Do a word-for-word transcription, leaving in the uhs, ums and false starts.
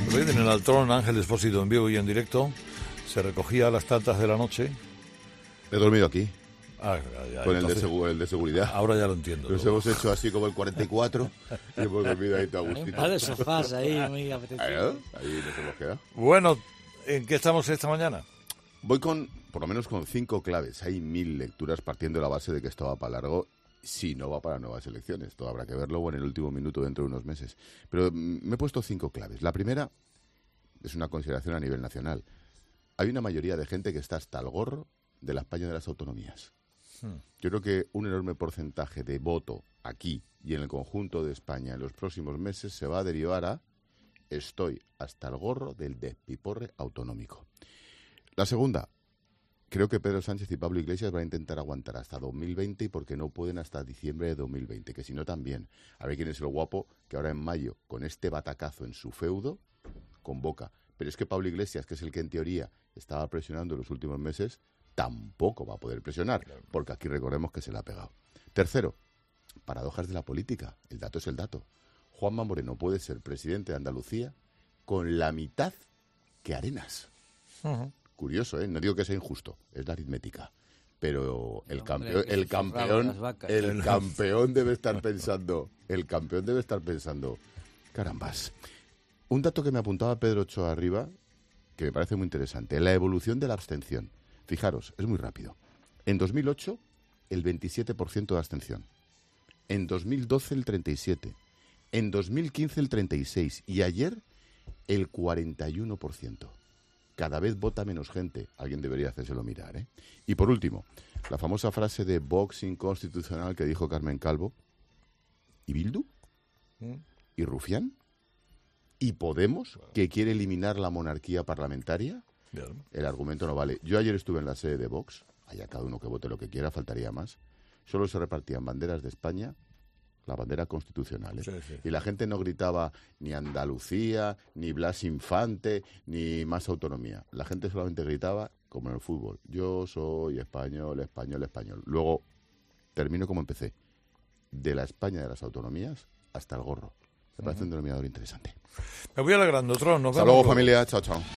Hoy en el Altrón, Ángel Expósito en vivo y en directo, se recogía a las tantas de la noche. He dormido aquí. Ah, ya, con entonces, el, de segu- el de seguridad. Ahora ya lo entiendo. Nos hemos hecho así como el cuarenta y cuatro y hemos dormido ahí todo Agustito. Un par de sofás ahí, muy apetecidos. ¿Eh? Ahí nos hemos quedado. Bueno, ¿en qué estamos esta mañana? Voy con, por lo menos con cinco claves. Hay mil lecturas partiendo de la base de que esto va para largo. Si no va para nuevas elecciones, todo habrá que verlo o en el último minuto dentro de unos meses. Pero mm, me he puesto cinco claves. La primera es una consideración a nivel nacional. Hay una mayoría de gente que está hasta el gorro de la España de las autonomías. Hmm. Yo creo que un enorme porcentaje de voto aquí y en el conjunto de España en los próximos meses se va a derivar a estoy hasta el gorro del despiporre autonómico. La segunda, creo que Pedro Sánchez y Pablo Iglesias van a intentar aguantar hasta dos mil veinte y porque no pueden hasta diciembre de dos mil veinte, que si no también. A ver quién es el guapo que ahora en mayo, con este batacazo en su feudo, convoca. Pero es que Pablo Iglesias, que es el que en teoría estaba presionando en los últimos meses, tampoco va a poder presionar, porque aquí recordemos que se la ha pegado. Tercero, paradojas de la política. El dato es el dato. Juanma Moreno puede ser presidente de Andalucía con la mitad que Arenas. Uh-huh. Curioso, ¿eh? No digo que sea injusto, es la aritmética. Pero el, no, campeón, hombre, el campeón, el campeón debe estar pensando, el campeón debe estar pensando, carambas. Un dato que me apuntaba Pedro Ochoa arriba, que me parece muy interesante, la evolución de la abstención. Fijaros, es muy rápido. En dos mil ocho, el veintisiete por ciento de abstención. En dos mil doce, el treinta y siete por ciento. En dos mil quince, el treinta y seis por ciento. Y ayer, el cuarenta y uno por ciento. Cada vez vota menos gente. Alguien debería hacérselo mirar, ¿eh? Y por último, la famosa frase de Vox inconstitucional que dijo Carmen Calvo. ¿Y Bildu? ¿Mm? ¿Y Rufián? ¿Y Podemos, que quiere eliminar la monarquía parlamentaria? Bien. El argumento no vale. Yo ayer estuve en la sede de Vox, allá cada uno que vote lo que quiera, faltaría más. Solo se repartían banderas de España, la bandera constitucional, ¿eh? Sí, sí. Y la gente no gritaba ni Andalucía, ni Blas Infante, ni más autonomía. La gente solamente gritaba, como en el fútbol, yo soy español, español, español. Luego, termino como empecé, de la España de las autonomías hasta el gorro. Me parece uh-huh. un denominador interesante. Me voy alegrando, Tron. Hasta luego, familia. Chao, chao.